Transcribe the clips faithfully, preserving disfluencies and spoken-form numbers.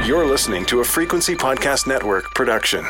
You're listening to a Frequency Podcast Network production.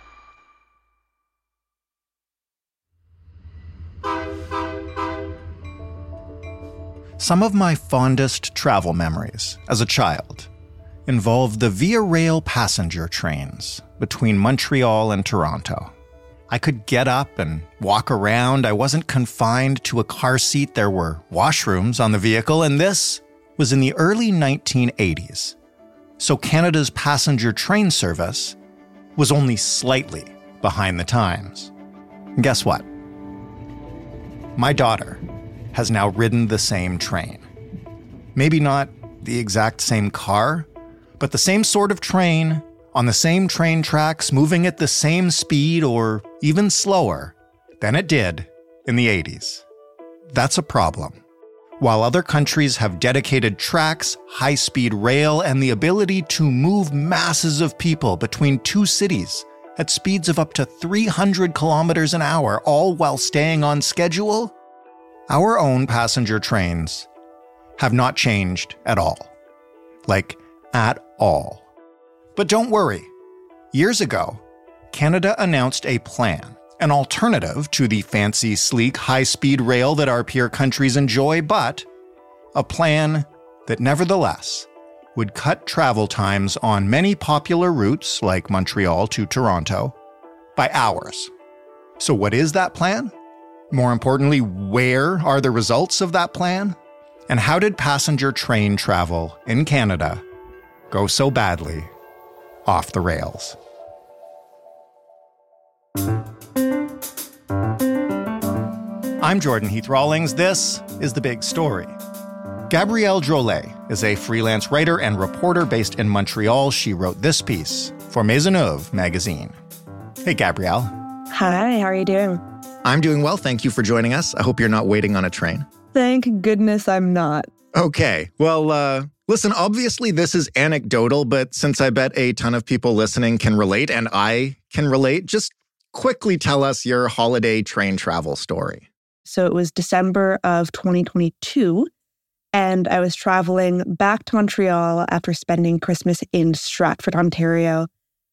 Some of my fondest travel memories as a child involved the Via Rail passenger trains between Montreal and Toronto. I could get up and walk around. I wasn't confined to a car seat. There were washrooms on the vehicle, and this was in the early nineteen eighties. So Canada's passenger train service was only slightly behind the times. And guess what? My daughter has now ridden the same train. Maybe not the exact same car, but the same sort of train, on the same train tracks, moving at the same speed or even slower than it did in the eighties. That's a problem. While other countries have dedicated tracks, high-speed rail, and the ability to move masses of people between two cities at speeds of up to three hundred kilometers an hour, all while staying on schedule, our own passenger trains have not changed at all. Like, at all. But don't worry. Years ago, Canada announced a plan, an alternative to the fancy, sleek, high-speed rail that our peer countries enjoy, but a plan that nevertheless would cut travel times on many popular routes, like Montreal to Toronto, by hours. So what is that plan? More importantly, where are the results of that plan? And how did passenger train travel in Canada go so badly off the rails? I'm Jordan Heath Rawlings. This is The Big Story. Gabrielle Drolet is a freelance writer and reporter based in Montreal. She wrote this piece for Maisonneuve magazine. Hey, Gabrielle. Hi, how are you doing? I'm doing well. Thank you for joining us. I hope you're not waiting on a train. Thank goodness I'm not. Okay. Well, uh, listen, obviously this is anecdotal, but since I bet a ton of people listening can relate, and I can relate, just quickly tell us your holiday train travel story. So it was December of twenty twenty-two, and I was traveling back to Montreal after spending Christmas in Stratford, Ontario.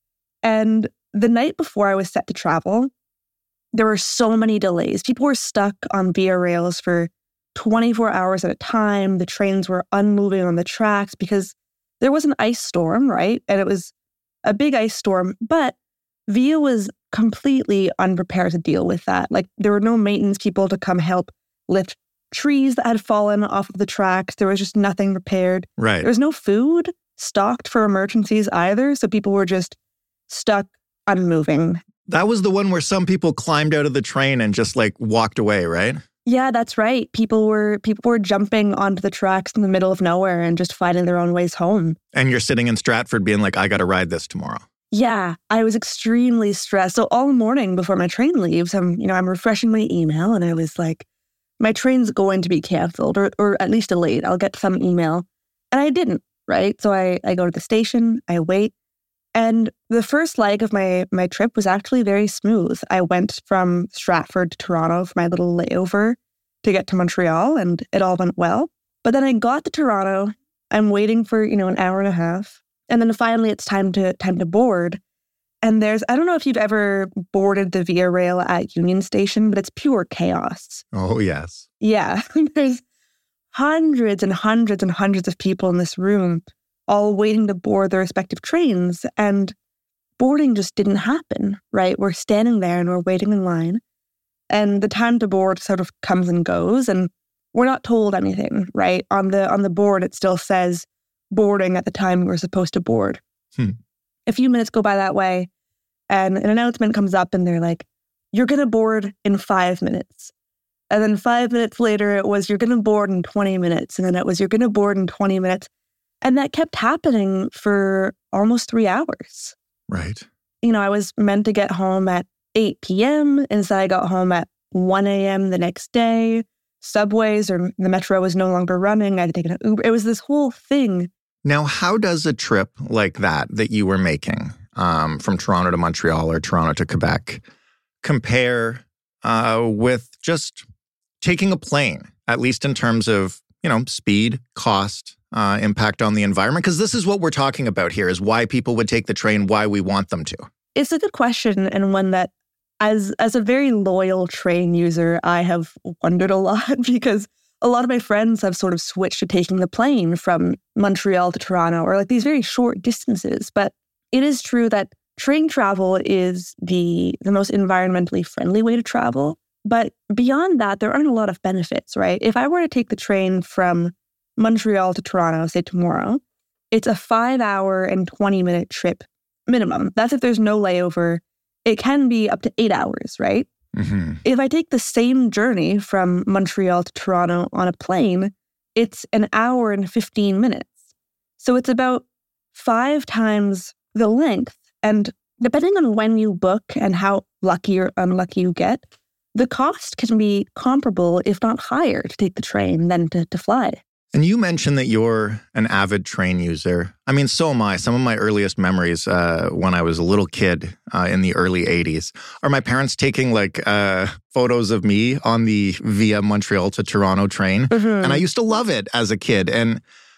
And the night before I was set to travel, there were so many delays. People were stuck on Via Rails for twenty-four hours at a time. The trains were unmoving on the tracks because there was an ice storm, right? And it was a big ice storm, but Via was completely unprepared to deal with that. Like, there were no maintenance people to come help lift trees that had fallen off of the tracks. There was just nothing prepared. Right. There was no food stocked for emergencies either. So people were just stuck unmoving. That was the one where some people climbed out of the train and just like walked away, right? Yeah, that's right. People were people were jumping onto the tracks in the middle of nowhere and just finding their own ways home. And you're sitting in Stratford being like, I got to ride this tomorrow. Yeah, I was extremely stressed. So all morning before my train leaves, I'm, you know, I'm refreshing my email and I was like, my train's going to be canceled or or at least delayed. I'll get some email. And I didn't, right? So I, I go to the station, I wait. And the first leg of my my trip was actually very smooth. I went from Stratford to Toronto for my little layover to get to Montreal, and it all went well. But then I got to Toronto. I'm waiting for, you know, an hour and a half. And then finally it's time to time to board. And there's, I don't know if you've ever boarded the Via Rail at Union Station, but it's pure chaos. Oh, yes. Yeah. There's hundreds and hundreds and hundreds of people in this room, all waiting to board their respective trains. And boarding just didn't happen, right? We're standing there and we're waiting in line. And the time to board sort of comes and goes. And we're not told anything, right? On the on the board, it still says boarding at the time we're supposed to board. Hmm. A few minutes go by that way. And an announcement comes up and they're like, you're going to board in five minutes. And then five minutes later, it was, you're going to board in twenty minutes. And then it was, you're going to board in twenty minutes. And that kept happening for almost three hours. Right. You know, I was meant to get home at eight p.m. Instead, I got home at one a.m. the next day. Subways or the metro was no longer running. I had to take an Uber. It was this whole thing. Now, how does a trip like that that you were making um, from Toronto to Montreal or Toronto to Quebec compare uh, with just taking a plane, at least in terms of, you know, speed, cost, uh, impact on the environment? Because this is what we're talking about here, is why people would take the train, why we want them to. It's a good question, and one that, as as a very loyal train user, I have wondered a lot, because a lot of my friends have sort of switched to taking the plane from Montreal to Toronto, or like these very short distances. But it is true that train travel is the, the most environmentally friendly way to travel. But beyond that, there aren't a lot of benefits, right? If I were to take the train from Montreal to Toronto, say tomorrow, it's a five hour and twenty minute trip minimum. That's if there's no layover. It can be up to eight hours, right? Mm-hmm. If I take the same journey from Montreal to Toronto on a plane, it's an hour and fifteen minutes. So it's about five times the length. And depending on when you book and how lucky or unlucky you get, the cost can be comparable, if not higher, to take the train than to, to fly. And you mentioned that you're an avid train user. I mean, so am I. Some of my earliest memories uh, when I was a little kid uh, in the early eighties are my parents taking like uh, photos of me on the via Montreal to Toronto train. Mm-hmm. And I used to love it as a kid. And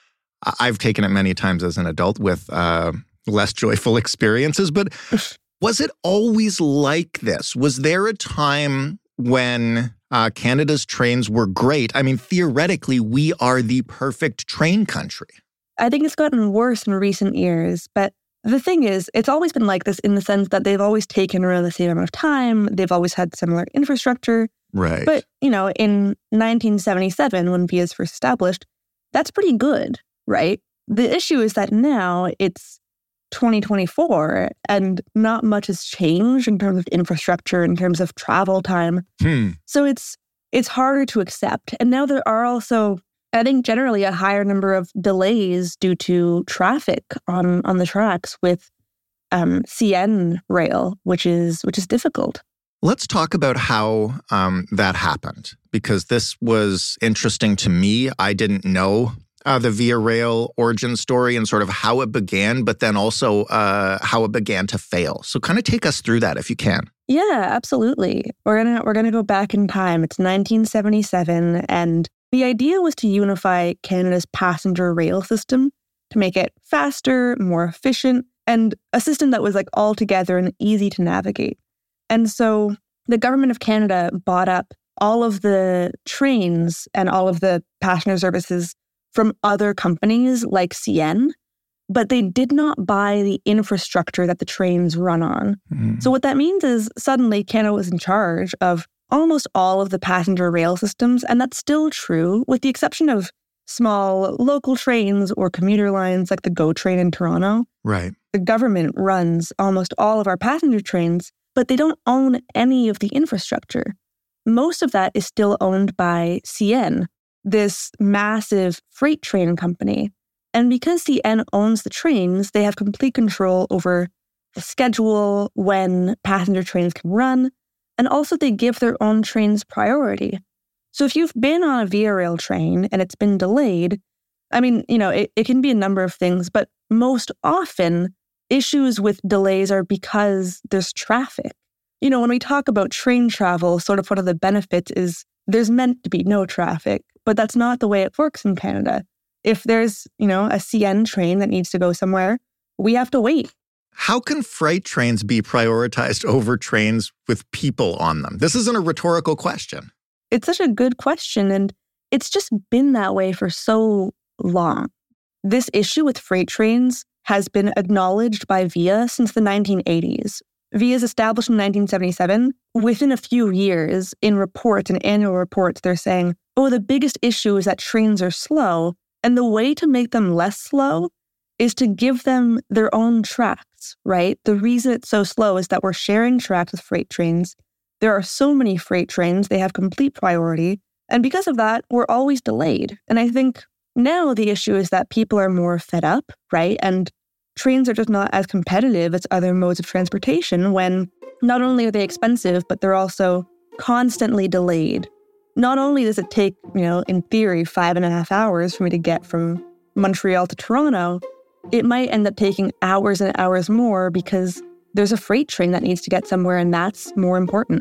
I've taken it many times as an adult with uh, less joyful experiences. But was it always like this? Was there a time when uh, Canada's trains were great? I mean, theoretically, we are the perfect train country. I think it's gotten worse in recent years. But the thing is, it's always been like this in the sense that they've always taken around the same amount of time. They've always had similar infrastructure. Right. But, you know, in nineteen seventy-seven, when V I A's first established, that's pretty good, right? The issue is that now it's twenty twenty-four, and not much has changed in terms of infrastructure, in terms of travel time. Hmm. So it's it's harder to accept. And now there are also, I think, generally a higher number of delays due to traffic on, on the tracks with um, C N rail, which is which is difficult. Let's talk about how um, that happened, because this was interesting to me. I didn't know Uh, the Via Rail origin story and sort of how it began, but then also uh, how it began to fail. So kind of take us through that if you can. Yeah, absolutely. We're gonna we're gonna go back in time. It's nineteen seventy-seven, and the idea was to unify Canada's passenger rail system to make it faster, more efficient, and a system that was like all together and easy to navigate. And so the government of Canada bought up all of the trains and all of the passenger services from other companies like C N, but they did not buy the infrastructure that the trains run on. Mm. So what that means is suddenly Canada was in charge of almost all of the passenger rail systems, and that's still true, with the exception of small local trains or commuter lines like the GO train in Toronto. Right. The government runs almost all of our passenger trains, but they don't own any of the infrastructure. Most of that is still owned by C N, this massive freight train company. And because C N owns the trains, they have complete control over the schedule, when passenger trains can run, and also they give their own trains priority. So if you've been on a Via Rail train and it's been delayed, I mean, you know, it, it can be a number of things, but most often issues with delays are because there's traffic. You know, when we talk about train travel, sort of one of the benefits is there's meant to be no traffic. But that's not the way it works in Canada. If there's, you know, a C N train that needs to go somewhere, we have to wait. How can freight trains be prioritized over trains with people on them? This isn't a rhetorical question. It's such a good question, and it's just been that way for so long. This issue with freight trains has been acknowledged by Via since the nineteen eighties. Via is established in nineteen seventy-seven. Within a few years, in reports and annual reports, they're saying, oh, the biggest issue is that trains are slow, and the way to make them less slow is to give them their own tracks, right? The reason it's so slow is that we're sharing tracks with freight trains. There are so many freight trains, they have complete priority, and because of that, we're always delayed. And I think now the issue is that people are more fed up, right? And trains are just not as competitive as other modes of transportation when not only are they expensive, but they're also constantly delayed. Not only does it take, you know, in theory, five and a half hours for me to get from Montreal to Toronto, it might end up taking hours and hours more because there's a freight train that needs to get somewhere, and that's more important.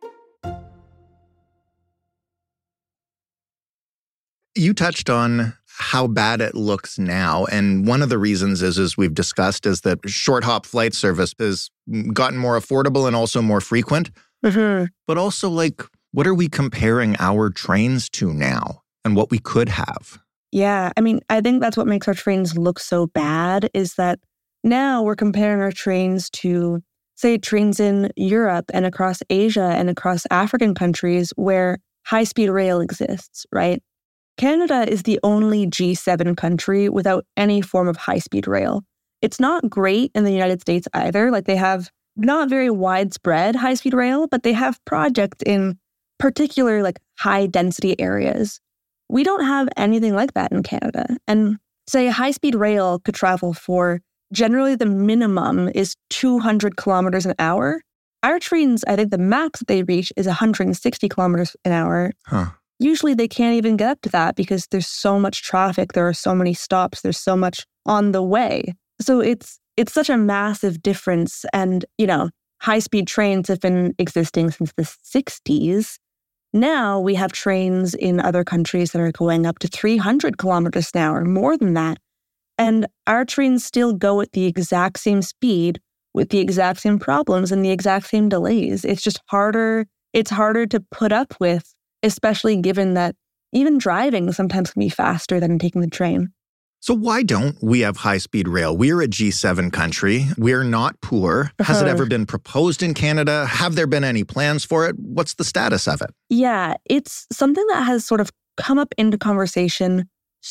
You touched on how bad it looks now. And one of the reasons is, as we've discussed, is that short hop flight service has gotten more affordable and also more frequent. Mm-hmm. But also, like, what are we comparing our trains to now and what we could have? Yeah, I mean, I think that's what makes our trains look so bad is that now we're comparing our trains to, say, trains in Europe and across Asia and across African countries where high-speed rail exists, right? Canada is the only G seven country without any form of high-speed rail. It's not great in the United States either. Like, they have not very widespread high-speed rail, but they have projects in particular, like, high-density areas. We don't have anything like that in Canada. And say high-speed rail could travel for, generally the minimum is two hundred kilometers an hour. Our trains, I think the max that they reach is one hundred sixty kilometers an hour. Huh. Usually they can't even get up to that because there's so much traffic, there are so many stops, there's so much on the way. So it's it's such a massive difference. And, you know, high-speed trains have been existing since the sixties. Now we have trains in other countries that are going up to three hundred kilometers an hour, more than that. And our trains still go at the exact same speed with the exact same problems and the exact same delays. It's just harder. It's harder to put up with, especially given that even driving sometimes can be faster than taking the train. So why don't we have high-speed rail? We're a G seven country. We're not poor. Has it ever been proposed in Canada? Have there been any plans for it? What's the status of it? Yeah, it's something that has sort of come up into conversation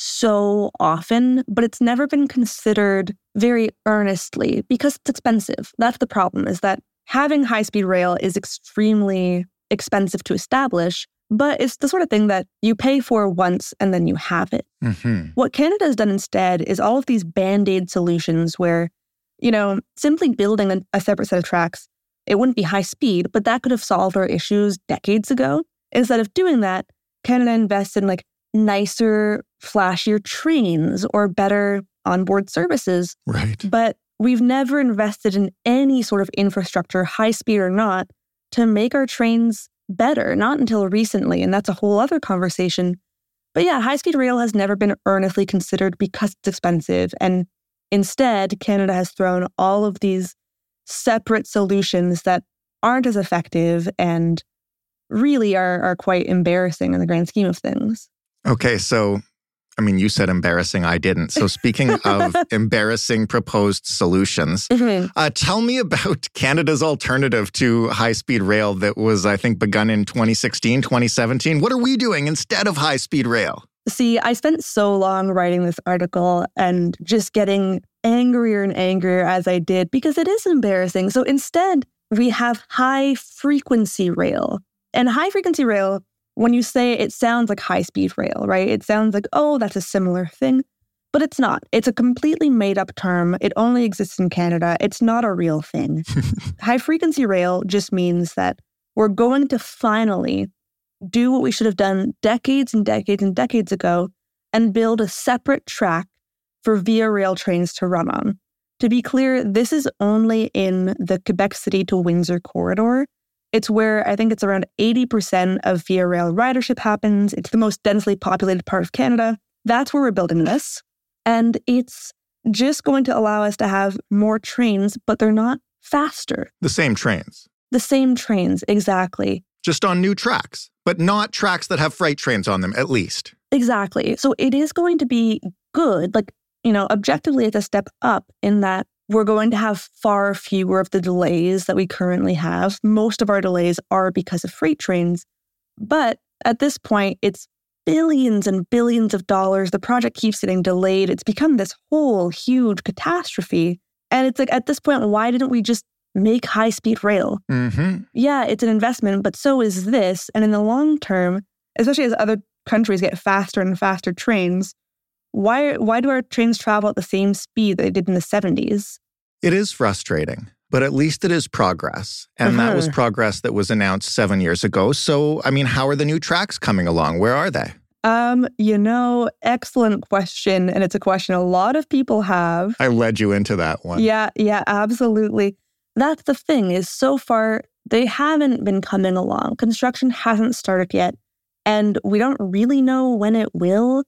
so often, but it's never been considered very earnestly because it's expensive. That's the problem, is that having high-speed rail is extremely expensive to establish, but it's the sort of thing that you pay for once and then you have it. Mm-hmm. What Canada has done instead is all of these Band-Aid solutions where, you know, simply building a, a separate set of tracks, it wouldn't be high speed, but that could have solved our issues decades ago. Instead of doing that, Canada invested in like nicer, flashier trains or better onboard services. Right. But we've never invested in any sort of infrastructure, high speed or not, to make our trains better, not until recently, and that's a whole other conversation. But yeah, high-speed rail has never been earnestly considered because it's expensive, and instead, Canada has thrown all of these separate solutions that aren't as effective and really are, are quite embarrassing in the grand scheme of things. Okay, so, I mean, you said embarrassing, I didn't. So speaking of embarrassing proposed solutions, Mm-hmm. uh, tell me about Canada's alternative to high-speed rail that was, I think, begun in twenty sixteen, twenty seventeen. What are we doing instead of high-speed rail? See, I spent so long writing this article and just getting angrier and angrier as I did because it is embarrassing. So instead, we have high-frequency rail. And high-frequency rail, when you say it, it sounds like high-speed rail, right? It sounds like, oh, that's a similar thing. But it's not. It's a completely made-up term. It only exists in Canada. It's not a real thing. High-frequency rail just means that we're going to finally do what we should have done decades and decades and decades ago and build a separate track for Via Rail trains to run on. To be clear, this is only in the Quebec City to Windsor corridor. It's where I think it's around eighty percent of Via Rail ridership happens. It's the most densely populated part of Canada. That's where we're building this. And it's just going to allow us to have more trains, but they're not faster. The same trains. The same trains, exactly. Just on new tracks, but not tracks that have freight trains on them, at least. Exactly. So it is going to be good. Like, you know, objectively, it's a step up in that we're going to have far fewer of the delays that we currently have. Most of our delays are because of freight trains. But at this point, it's billions and billions of dollars. The project keeps getting delayed. It's become this whole huge catastrophe. And it's like, at this point, why didn't we just make high-speed rail? Mm-hmm. Yeah, it's an investment, but so is this. And in the long term, especially as other countries get faster and faster trains, why why do our trains travel at the same speed that they did in the seventies? It is frustrating, but at least it is progress. And Uh-huh. that was progress that was announced seven years ago. So, I mean, how are the new tracks coming along? Where are they? Um, you know, excellent question. And it's a question a lot of people have. I led you into that one. Yeah, yeah, absolutely. That's the thing, is so far, they haven't been coming along. Construction hasn't started yet. And we don't really know when it will.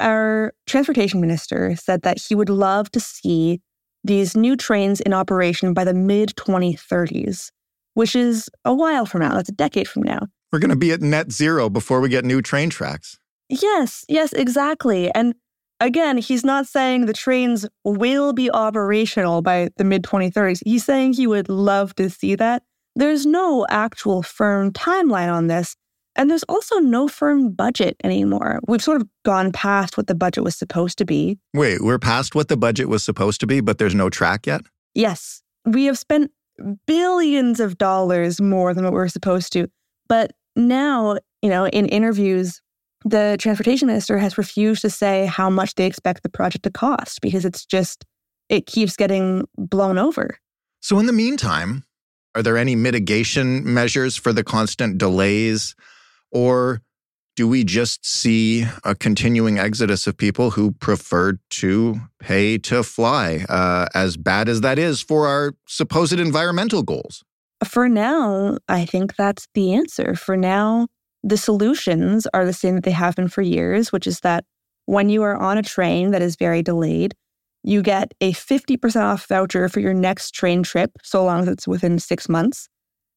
our transportation minister said that he would love to see these new trains in operation by the mid twenty thirties, which is a while from now. That's a decade from now. We're going to be at net zero before we get new train tracks. Yes, yes, exactly. And again, he's not saying the trains will be operational by the mid twenty thirties. He's saying he would love to see that. There's no actual firm timeline on this. And there's also no firm budget anymore. We've sort of gone past what the budget was supposed to be. Wait, we're past what the budget was supposed to be, but there's no track yet? Yes. We have spent billions of dollars more than what we were supposed to. But now, you know, in interviews, the transportation minister has refused to say how much they expect the project to cost because it's just, it keeps getting blown over. So in the meantime, are there any mitigation measures for the constant delays? Or do we just see a continuing exodus of people who prefer to pay to fly, uh, as bad as that is for our supposed environmental goals? For now, I think that's the answer. For now, the solutions are the same that they have been for years, which is that when you are on a train that is very delayed, you get a fifty percent off voucher for your next train trip, so long as it's within six months.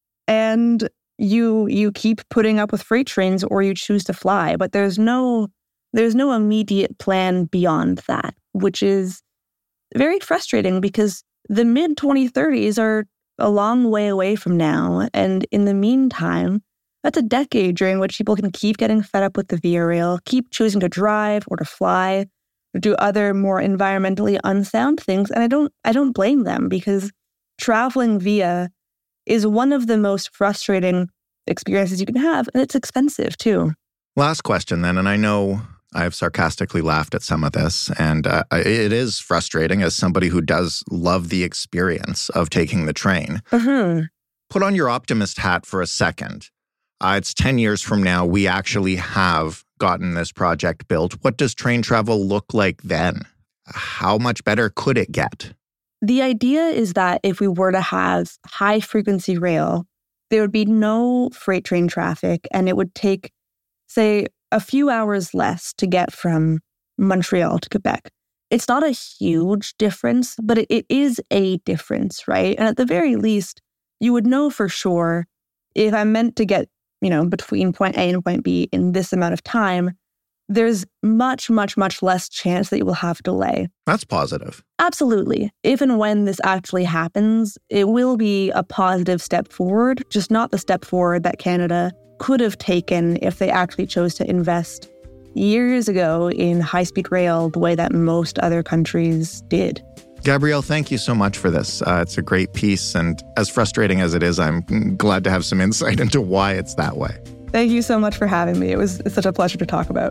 And you you keep putting up with freight trains or you choose to fly. But there's no there's no immediate plan beyond that, which is very frustrating because the mid twenty thirties are a long way away from now. And in the meantime, that's a decade during which people can keep getting fed up with the Via Rail, keep choosing to drive or to fly, or do other more environmentally unsound things. And I don't I don't blame them because traveling via is one of the most frustrating experiences you can have, and it's expensive too. Last question then, and I know I've sarcastically laughed at some of this, and uh, it is frustrating as somebody who does love the experience of taking the train. Mm-hmm. Put on your optimist hat for a second. Uh, it's ten years from now, we actually have gotten this project built. What does train travel look like then? How much better could it get? The idea is that if we were to have high-frequency rail, there would be no freight train traffic, and it would take, say, a few hours less to get from Montreal to Quebec. It's not a huge difference, but it, it is a difference, right? And at the very least, you would know for sure if I'm meant to get, you know, between point A and point B in this amount of time, there's much, much, much less chance that you will have delay. That's positive. Absolutely. If and when this actually happens, it will be a positive step forward, just not the step forward that Canada could have taken if they actually chose to invest years ago in high-speed rail the way that most other countries did. Gabrielle, thank you so much for this. Uh, it's a great piece, and as frustrating as it is, I'm glad to have some insight into why it's that way. Thank you so much for having me. It was such a pleasure to talk about.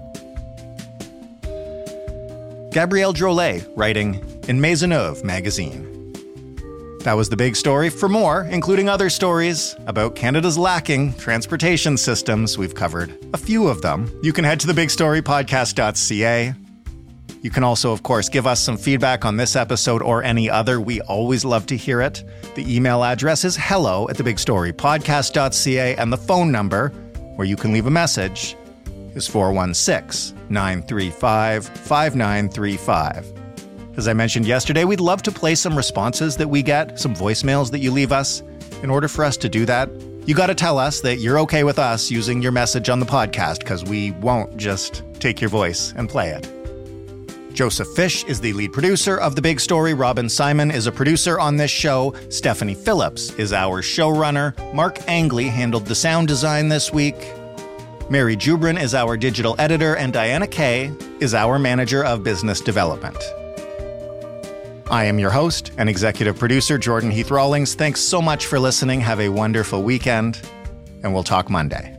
Gabrielle Drolet, writing in Maisonneuve magazine. That was the big story. For more, including other stories about Canada's lacking transportation systems, we've covered a few of them. You can head to the big story podcast dot c a. You can also, of course, give us some feedback on this episode or any other. We always love to hear it. The email address is hello at the big story podcast dot c a, and the phone number where you can leave a message is four one six, nine three five, five nine three five. As I mentioned yesterday, we'd love to play some responses that we get, some voicemails that you leave us. In order for us to do that, you got to tell us that you're okay with us using your message on the podcast, because we won't just take your voice and play it. Joseph Fish is the lead producer of The Big Story. Robin Simon is a producer on this show. Stephanie Phillips is our showrunner. Mark Angley handled the sound design this week. Mary Jubrin is our digital editor, and Diana Kay is our manager of business development. I am your host and executive producer, Jordan Heath Rawlings. Thanks so much for listening. Have a wonderful weekend, and we'll talk Monday.